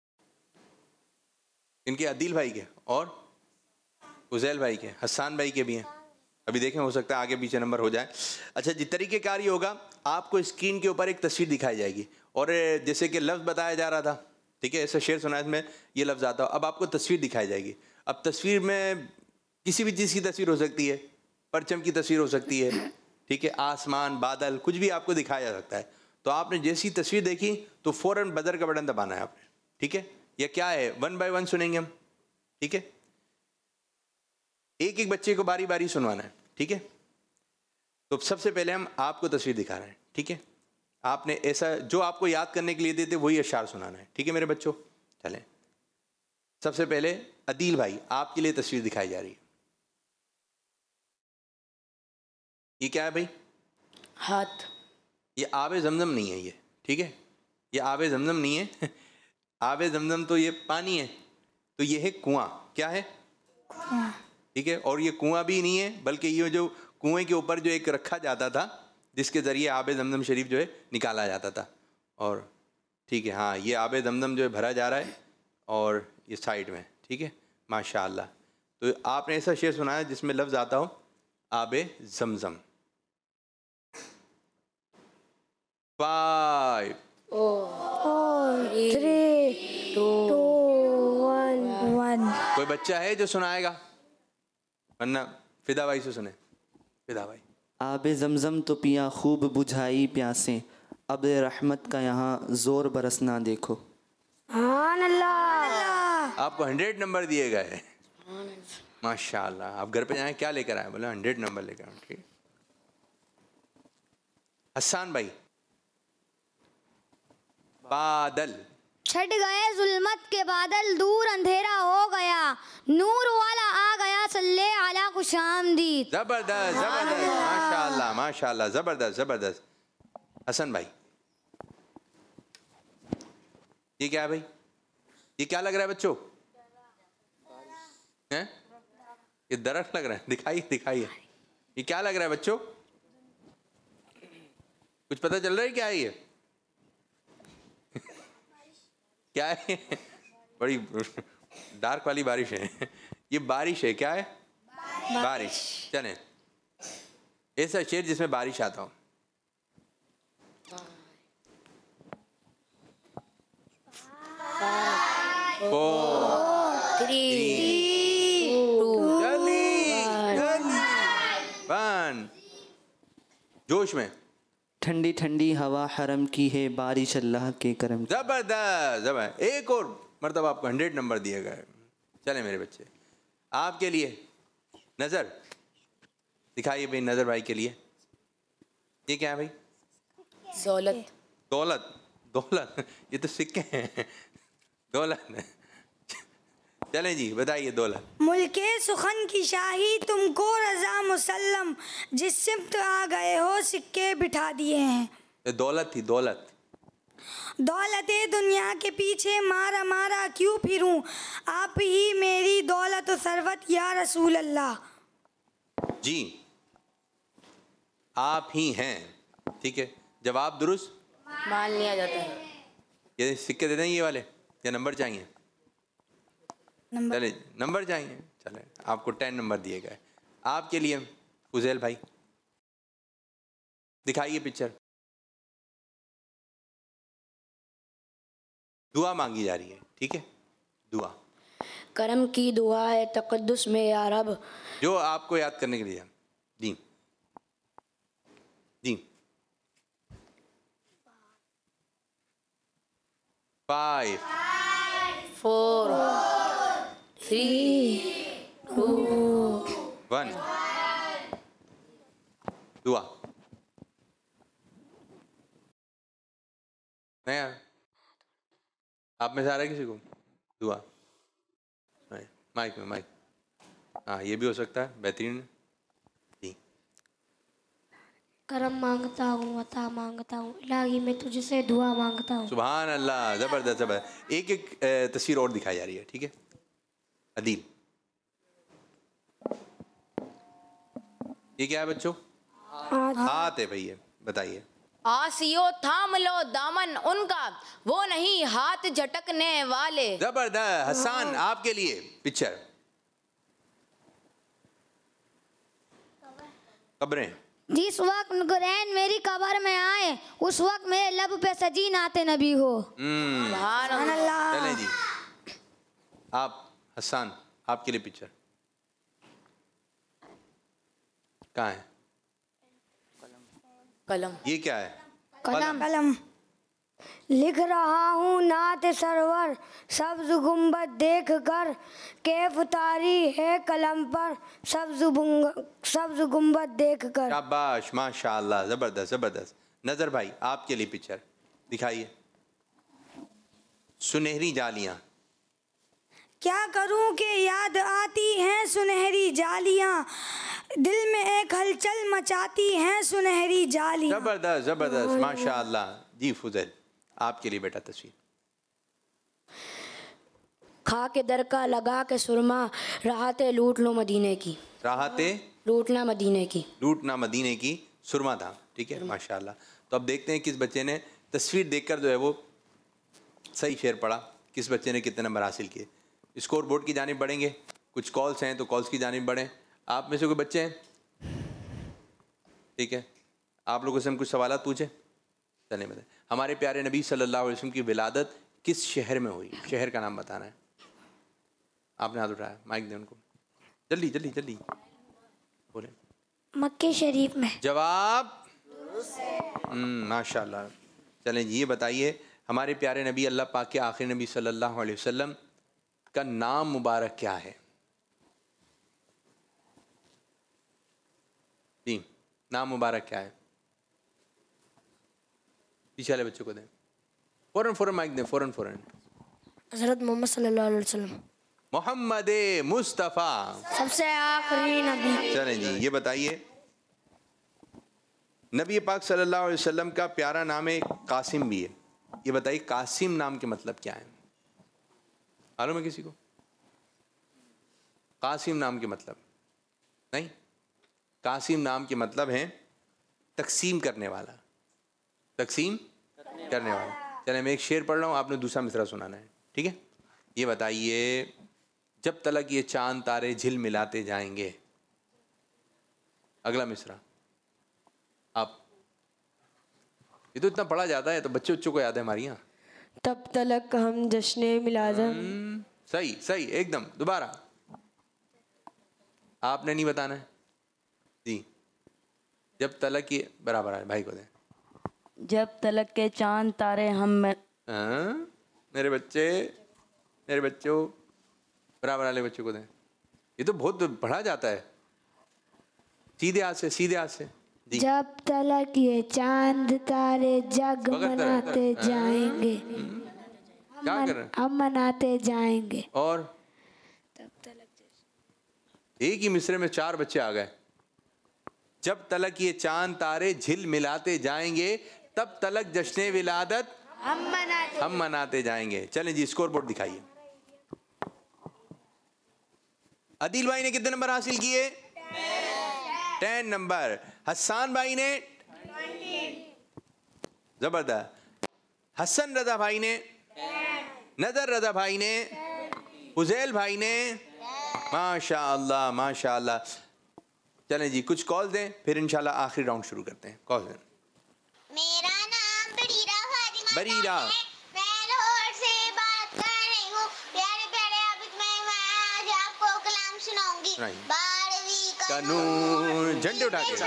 इनके अदील भाई के और उजैल भाई के, हसन भाई के भी हैं। अभी देखें, हो सकता है आगे पीछे नंबर हो जाए। अच्छा जी, तरीक़ेकार ये होगा, आपको स्क्रीन के ऊपर एक तस्वीर दिखाई जाएगी और जैसे कि लफ्ज़ बताया जा रहा था, ठीक है, ऐसा शेर सुना इसमें ये लफ्ज़ आता हो। अब आपको तस्वीर दिखाई जाएगी। अब तस्वीर में किसी भी चीज़ की तस्वीर हो सकती है, परचम की तस्वीर हो सकती है, ठीक है, आसमान, बादल, कुछ भी आपको दिखाया जा सकता है। तो आपने जैसी तस्वीर देखी तो फ़ौरन बदर का बटन दबाना है आपने। ठीक है, यह क्या है, वन बाय वन सुनेंगे हम। ठीक है, एक एक बच्चे को बारी बारी सुनवाना है। ठीक है, तो सबसे पहले हम आपको तस्वीर दिखा रहे हैं। ठीक है, आपने ऐसा जो आपको याद करने के लिए देते वही अशार सुनाना है। ठीक है मेरे बच्चों, चलें। सबसे पहले अदील भाई, आपके लिए तस्वीर दिखाई जा रही है। ये क्या है भाई? हाथ। ये आबे जमजम नहीं है ये। ठीक है, ये आबे जमजम नहीं है। आबे जमजम तो ये पानी है, तो ये है कुआं। क्या है? कुआं। ठीक है, और ये कुआं भी नहीं है, बल्कि ये जो कुएं के ऊपर जो एक रखा जाता था जिसके ज़रिए आबे जमजम शरीफ जो है निकाला जाता था। और ठीक है, हाँ, ये आबे जमजम जो है भरा जा रहा है और ये साइड में। ठीक है, माशाअल्लाह। तो आपने ऐसा शेर सुनाया जिसमें लफ्ज़ आता हो आबे जमजम। Five four three two one one. कोई बच्चा है जो सुनाएगा? वरना फिदा भाई से सुने। फिदा भाई। आबे जमजम तो पिया खूब बुझाई प्यासे, अब रहमत का यहाँ जोर बरसना देखो। सुभान अल्लाह। आपको हंड्रेड नंबर दिए गए। माशाअल्लाह। आप घर पे जाएं, क्या लेकर आए? बोले हंड्रेड नंबर लेकर आए। ठीक। हसन भाई। बादल। छट गए जुल्मत के बादल, दूर अंधेरा हो गया, नूर वाला आ गया, सल्ले अला खुशामदीद। जबरदस्त जबरदस्त, माशाअल्लाह माशाअल्लाह, जबरदस्त जबरदस्त। हसन भाई, ये क्या है भाई? ये क्या लग रहा है बच्चों? हैं? ये दरख्त लग रहा है। दिखाइए दिखाइए, ये क्या लग रहा है बच्चों? कुछ पता चल रहा है क्या है ये? क्या है? बड़ी डार्क वाली बारिश है। ये बारिश है। क्या है? बारिश, बारिश। चलें, ऐसा शेर जिसमें बारिश आता हो। Four three two one. जोश में। ठंडी ठंडी हवा हरम की है, बारिश अल्लाह के करम। जबरदस्त जबरदस्त। एक और मरतबा आपको हंड्रेड नंबर दिए गए। चले मेरे बच्चे, आपके लिए नजर दिखाइए भाई। नजर भाई के लिए ये क्या है भाई? दौलत। दौलत दौलत, ये तो सिक्के हैं। दौलत। चलें जी, बताइए दौलत। मुल्के सुखन की शाही तुमको रजा मुसल्लम, जिस सिमत आ गए हो सिक्के बिठा दिए हैं। दौलत थी, दौलत। दौलत दुनिया के पीछे मारा मारा क्यों फिरूं, आप ही मेरी दौलत सरवत या रसूल अल्लाह। जी, आप ही हैं। ठीक है, जवाब दुरुस्त मान लिया जाता है। ये सिक्के दे दें ये वाले या नंबर चाहिए? चले नंबर चाहिए, चले आपको टेन नंबर दिए गए। आपके लिए फुजैल भाई दिखाइए पिक्चर। दुआ मांगी जा रही है, ठीक है, दुआ। करम की दुआ है तकद्दुस में या रब। जो आपको याद करने के लिए जी जी। Five four three two one. दुआ नहीं यार, आप में से आ रहा है किसी को दुआ? नहीं, माइक में माइक। हाँ ये भी हो सकता है, बेहतरीन जी। करम मांगता हूँ, अता मांगता हूँ, इलाही मैं तुझसे दुआ मांगता हूँ। सुभान अल्लाह, जबरदस्त जबरदस्त। एक एक अ, तस्वीर और दिखाई जा रही है, ठीक है। अदील, ये क्या है बच्चों? हाथ है भैया, बताइए। आसियो थाम लो दामन उनका, वो नहीं हाथ झटकने वाले। जबरदस्त। हसन आपके लिए पिक्चर। कब्रें। जिस वक्त नुकरैन मेरी कब्र में आए, उस वक्त मेरे लब पे सजी नाते नबी हो। सुभान अल्लाह। चलें जी, आप हसन आपके लिए पिक्चर कहाँ है? कलम। ये क्या है? कलम। कलम लिख रहा हूँ नात सरवर, सब्ज गुम्बद देख कर कैफ तारी है कलम पर, सब्ज सब्ज गुम्बद देख कर। शाबाश, माशाअल्लाह, जबरदस्त जबरदस्त। नजर भाई आपके लिए पिक्चर दिखाइए। सुनहरी जालियां। क्या करूं कि याद आती हैं सुनहरी जालियां, दिल में एक हलचल मचाती हैं सुनहरी जालियां। जबरदस्त जबरदस्त, माशाअल्लाह। जी फुजैल आपके लिए बेटा तस्वीर। खा के दर का लगा के सुरमा, राहते लूट लो मदीने की। राहते लूटना मदीने की। लूटना मदीने की सुरमा था, ठीक है, माशाअल्लाह। तो अब देखते हैं किस बच्चे ने तस्वीर देखकर जो है वो सही शेर पढ़ा, किस बच्चे ने कितने नंबर हासिल किए। स्कोर बोर्ड की जानिब बढ़ेंगे, कुछ कॉल्स हैं तो कॉल्स की जानिब बढ़ें। आप में से कोई बच्चे हैं? ठीक है, आप लोगों से हम कुछ सवाल पूछे, चले बताएं। हमारे प्यारे नबी सल्लल्लाहु अलैहि वसल्लम की विलादत किस शहर में हुई? शहर का नाम बताना है। आपने हाथ उठाया, माइक दें उनको, जल्दी जल्दी जल्दी बोले। मक्के शरीफ में। जवाब माशाल्लाह। चलें जी, ये बताइए हमारे प्यारे नबी अल्लाह पाक के आखिरी नबी सल्लल्लाहु अलैहि वसल्लम का नाम मुबारक क्या है? जी, नाम मुबारक क्या है? पीछे वाले बच्चों को दें, फौरन फौरन माइक दें, फौरन फौरन। हज़रत मोहम्मद सल्लल्लाहु अलैहि वसल्लम। मोहम्मद मुस्तफ़ा, सबसे आखिरी नबी। चलें जी, ये बताइए नबी पाक सल्लल्लाहु अलैहि वसल्लम का प्यारा नाम है कासिम भी है। ये बताइए कासिम नाम के मतलब क्या है? मालूम है किसी को? कासिम नाम के मतलब नहीं, कासिम नाम के मतलब है तकसीम करने वाला, तकसीम करने वाला। चले मैं एक शेर पढ़ रहा हूँ, आपने दूसरा मिसरा सुनाना है, ठीक है। ये बताइए जब तलक ये चांद तारे झिल मिलाते जाएंगे, अगला मिसरा आप। ये तो इतना पढ़ा जाता है तो बच्चे बच्चों को याद है हमारी यहाँ। तब तलक हम जश्न मिलादत। सही सही एकदम। दोबारा आपने नहीं बताना है जी। जब तलक ये बराबर है, भाई को दे। जब तलक के चांद तारे हम में... हाँ, मेरे बच्चे मेरे बच्चों बराबर वाले बच्चों को दें। ये तो बहुत पढ़ा जाता है। सीधे हाथ से, सीधे हाथ से। जब तलक ये चांद तारे जग मनाते जाएंगे, क्या कर रहे हैं? हम मनाते जाएंगे। और एक ही मिसरे में चार बच्चे आ गए। जब तलक ये चांद तारे झिल मिलाते जाएंगे, तब तलक जश्न विलादत हम मनाते हम मनाते जाएंगे। चलें जी, स्कोर बोर्ड दिखाइए। अदील भाई ने कितने नंबर हासिल किए? Ten number. हसन भाई ने जबरदस्त। हसन रजा भाई ने, नजर रजा भाई ने, उजैल भाई ने, माशाअल्लाह माशाअल्लाह। चलें जी कुछ कॉल दें, फिर इंशाल्लाह आखिरी राउंड शुरू करते हैं। कॉल दें। मेरा नाम बरीरा फातिमा बरीरा है, मैं लाहौर से बात कर रही हूँ। प्यारे प्यारे आबिद, मैं आज आपको कलाम सुनाऊंगी। बारहवीं का नूर, झंडे उठा के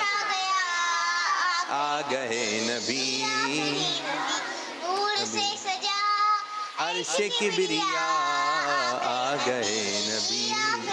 आ गए नबी, नूर से सजा अर्श किबरिया आ गए नबी।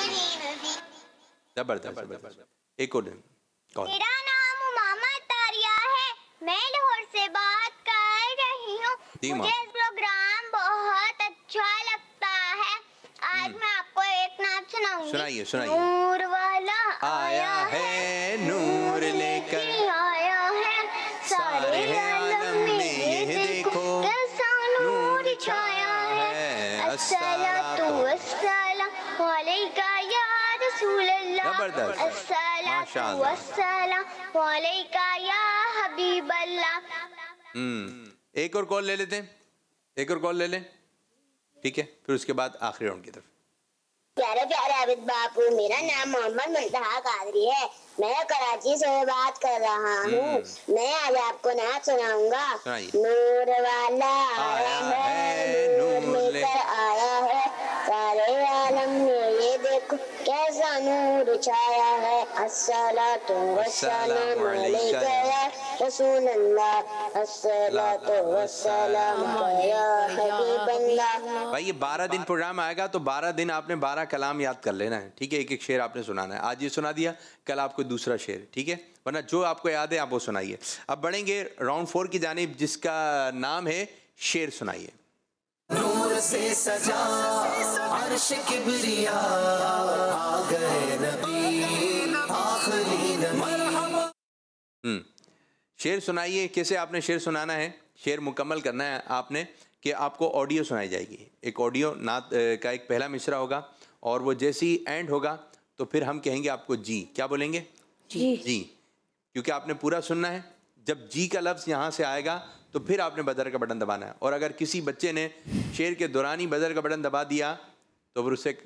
जबरदस्त। एक और दिन कौन? मेरा नाम उमामा तारिया है, मैं लाहौर से बात कर रही हूँ। मुझे इस प्रोग्राम बहुत अच्छा लगता है। आज मैं आपको एक नाम सुनाऊंगी। सुनाइए सुनाइए। नूर वाला आया है, नूर लेकर आया है, सारे आलम में ये देखो कैसा नूर छाया है। अस्सलातु वस्सलाम अलैका या रसूल अल्लाह, जबरदस्त। अस्सलातु वस्सलाम अलैका या हबीब अल्लाह। हम्म एक और कॉल ले लेते हैं, एक और कॉल ले लें, ठीक है, फिर उसके बाद आखिरी राउंड की तरफ। प्यारे प्यारे आबिद बापू, मेरा नाम मोहम्मद मुंतहा कादरी है, मैं कराची से बात कर रहा हूँ। मैं आज आपको नाच सुनाऊंगा। नूर वाला आया है, नूर लेकर आया है, सारे आलम में ये देखो कैसा नूर छाया है। अस्सलातु वस्सलाम अलैका या रसूल अल्लाह, अस्सलातु वस्सलाम या हबीब अल्लाह। भाई ये बारह दिन प्रोग्राम आएगा तो बारह दिन आपने बारह कलाम याद कर लेना है, ठीक है। एक एक शेर आपने सुनाना है। आज ये सुना दिया, कल आपको दूसरा शेर, ठीक है, वरना जो आपको याद है आप वो सुनाइए। अब बढ़ेंगे राउंड फोर की जानिब, जिसका नाम है शेर सुनाइए। नूर से सजा अर्श किबरिया आ गए नबी, आखिरी नबी। हम्म शेर सुनाइए। कैसे आपने शेर सुनाना है, शेर मुकम्मल करना है आपने कि आपको ऑडियो सुनाई जाएगी। एक ऑडियो नात का एक पहला मिसरा होगा और वो जैसे ही एंड होगा तो फिर हम कहेंगे आपको जी। क्या बोलेंगे? जी जी, क्योंकि आपने पूरा सुनना है। जब जी का लफ्ज़ यहाँ से आएगा तो फिर आपने बजर का बटन दबाना है। और अगर किसी बच्चे ने शेर के दौरान ही बजर का बटन दबा दिया तो फिर उससे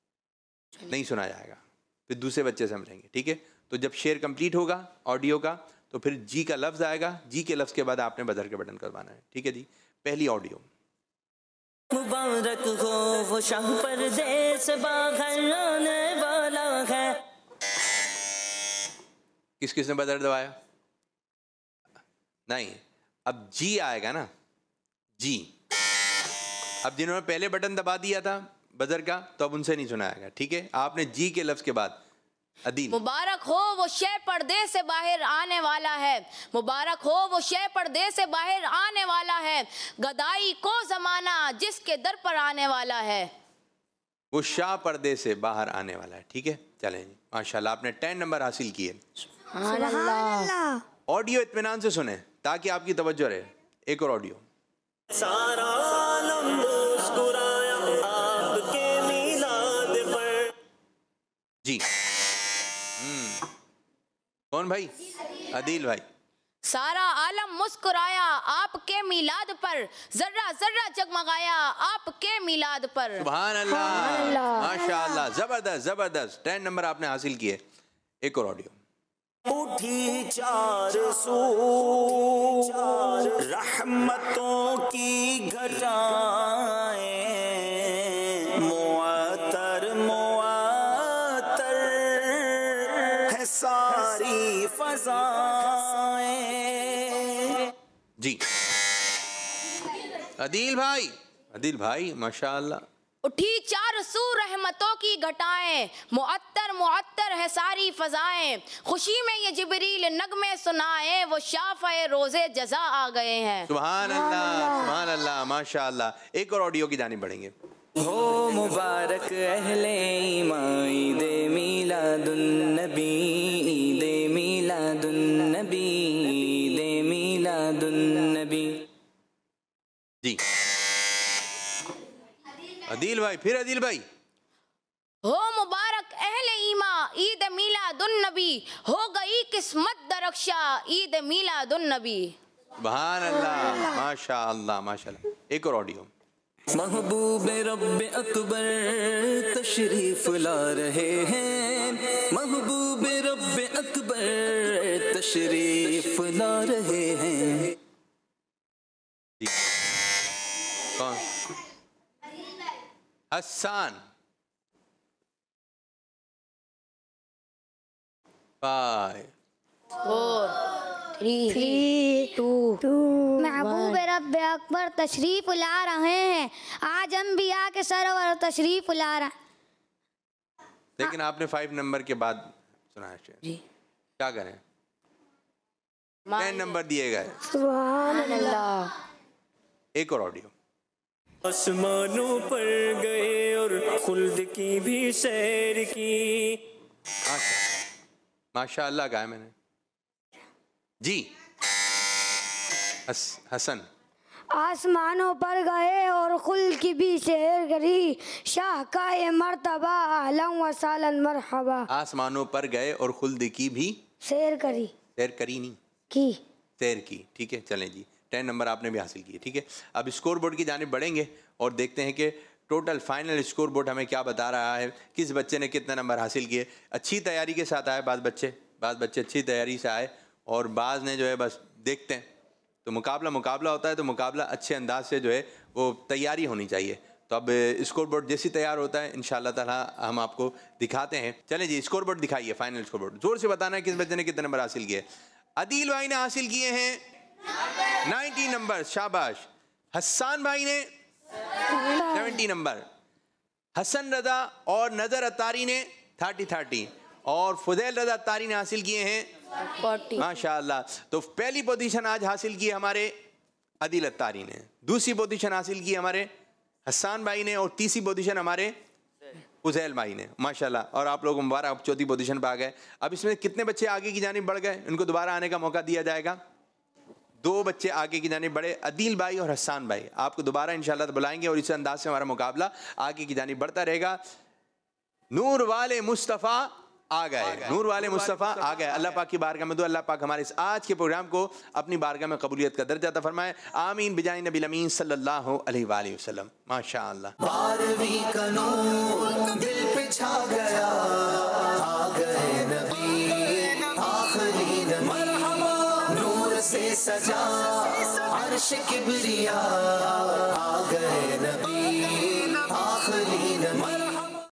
नहीं सुना जाएगा, फिर दूसरे बच्चे से हम लेंगे, ठीक है। तो जब शेर कंप्लीट होगा ऑडियो का तो फिर जी का लफ्ज़ आएगा, जी के लफ्ज़ के बाद आपने बजर के बटन दबाना है, ठीक है जी। पहली ऑडियो। मुबारक हो वो शाह परदेस बाहर आने वाला है। किस किसने बजर दबाया? नहीं, अब जी आएगा ना, जी। अब जिन्होंने पहले बटन दबा दिया था बजर का तो अब उनसे नहीं सुनाएगा, ठीक है। आपने जी के लफ्ज़ के बाद अदील। मुबारक हो वो शय पर्दे से बाहर आने वाला है, मुबारक हो वो शय पर्दे से बाहर आने वाला है, गदाई को जमाना जिसके दर पर आने वाला है। वो शाह पर्दे से बाहर आने वाला है, ठीक है। चलें जी, माशाल्लाह आपने टेन नंबर हासिल किए। ऑडियो इत्मीनान से सुने ताकि आपकी तवज्जो रहे। एक और ऑडियो। सारा आलम मुस्कुराया आपके मिलाद पर। जी कौन भाई? अदील भाई। सारा आलम मुस्कुराया आपके मिलाद पर, जर्रा जर्रा जगमगाया आपके मिलाद पर। सुभान अल्लाह, माशाअल्लाह, जबरदस्त जबरदस्त। टेन नंबर आपने हासिल किए। एक और ऑडियो। उठी चार सू रहमतों की घटाएं, मुअत्तर मुअत्तर है सारी फज़ाएं। जी अदील भाई, अदील भाई माशाअल्लाह। उठी चार सू रहमतों की घटाएं, मुअत्तर मुअत्तर है सारी फजाएं, खुशी में ये जिब्रील नगमे सुनाए, वो शाफ़े रोज़े जज़ा आ गए हैं। सुभान अल्लाह, सुभान अल्लाह, माशाअल्लाह। एक और ऑडियो की जानिब बढ़ेंगे। हो मुबारक अहले ईमान, ईदे मिलादुन नबी, ईदे मिलादुन नबी, ईदे मिलादुन नबी। जी अदील भाई, फिर अदील भाई। हो मुबारक अहले ईमा ईद मिलादुन नबी, हो गई किस्मत दरख्शा ईद मिलादुन नबी। सुभान अल्लाह, माशा अल्लाह, माशा अल्लाह। एक और ऑडियो। महबूब रब्बे अकबर तशरीफ ला रहे हैं, महबूब रब्बे अकबर तशरीफ ला रहे हैं। कौन? Hasan. Five four three two महबूब रब अकबर तशरीफ ला रहे हैं, आज अंबिया के सरवर तशरीफ ला रहे। लेकिन आपने फाइव नंबर के बाद सुना है जी, क्या करें? टेन नंबर दिए गए। सुभान अल्लाह। एक और ऑडियो। आसमानों पर गए और खुल्द की भी सैर की। माशा अल्लाह गाया मैंने जी। हस, हसन। आसमानों पर गए और खुल की भी सैर करी, शाह का ये मर्तबा अहलन व सालन मरहबा। आसमानों पर गए और खुल्द की भी सैर करी, सैर करी नहीं की सैर की। ठीक है, चलें जी, टेन नंबर आपने भी हासिल किए। ठीक है, अब स्कोर बोर्ड की जानिब बढ़ेंगे और देखते हैं कि टोटल फाइनल स्कोर बोर्ड हमें क्या बता रहा है, किस बच्चे ने कितने नंबर हासिल किए। अच्छी तैयारी के साथ आए बाद बच्चे, बाद बच्चे अच्छी तैयारी से आए और बाज़ ने जो है बस देखते हैं। तो मुकाबला मुकाबला होता है, तो मुकाबला अच्छे अंदाज से जो है वो तैयारी होनी चाहिए। तो अब स्कोर बोर्ड जैसी तैयार होता है इंशाल्लाह ताला हम आपको दिखाते हैं। चलें जी, स्कोर बोर्ड दिखाइए, फाइनल स्कोर बोर्ड। जोर से बताना है किस बच्चे ने कितने नंबर हासिल किए। अदील भाई ने हासिल किए हैं नाइनटी नंबर, शाबाश। हसन भाई ने सेवेंटी नंबर, हसन रजा और नजर अतारी ने थर्टी थर्टी और फुदैल रजा अतारी ने हासिल किए हैं फोर्टी। माशाअल्लाह। तो पहली पोजीशन आज हासिल की हमारे अदील अतारी ने, दूसरी पोजीशन हासिल की हमारे हसन भाई ने और तीसरी पोजीशन हमारे फुदैल भाई ने। माशाअल्लाह। और आप लोग मुबारक, आप चौथी पोजीशन पर आ गए। अब इसमें कितने बच्चे आगे की जानिब बढ़ गए, उनको दोबारा आने का मौका दिया जाएगा। दो बच्चे आगे की जानिब बढ़े, अदील भाई और हसन भाई। आपको दोबारा इंशाल्लाह बुलाएंगे और इस अंदाज से हमारा मुकाबला आगे की जानिब बढ़ता रहेगा। नूर वाले मुस्तफ़ा आ गए, नूर वाले मुस्तफ़ा आ गए। अल्लाह पाक की बारगाह में दो, अल्लाह पाक हमारे इस आज के प्रोग्राम को अपनी बारगाह में कबूलियत का दर्जा अता फरमाए। आमीन बिजाई नबी अमीन सल्लल्लाहु अलैहि वसल्लम। माशाअल्लाह। बारहवीं का नूर दिल पे छा गया, आ गए नबी आखिरी नबी, नूर से सजा अर्श किबरिया, आ गए नबी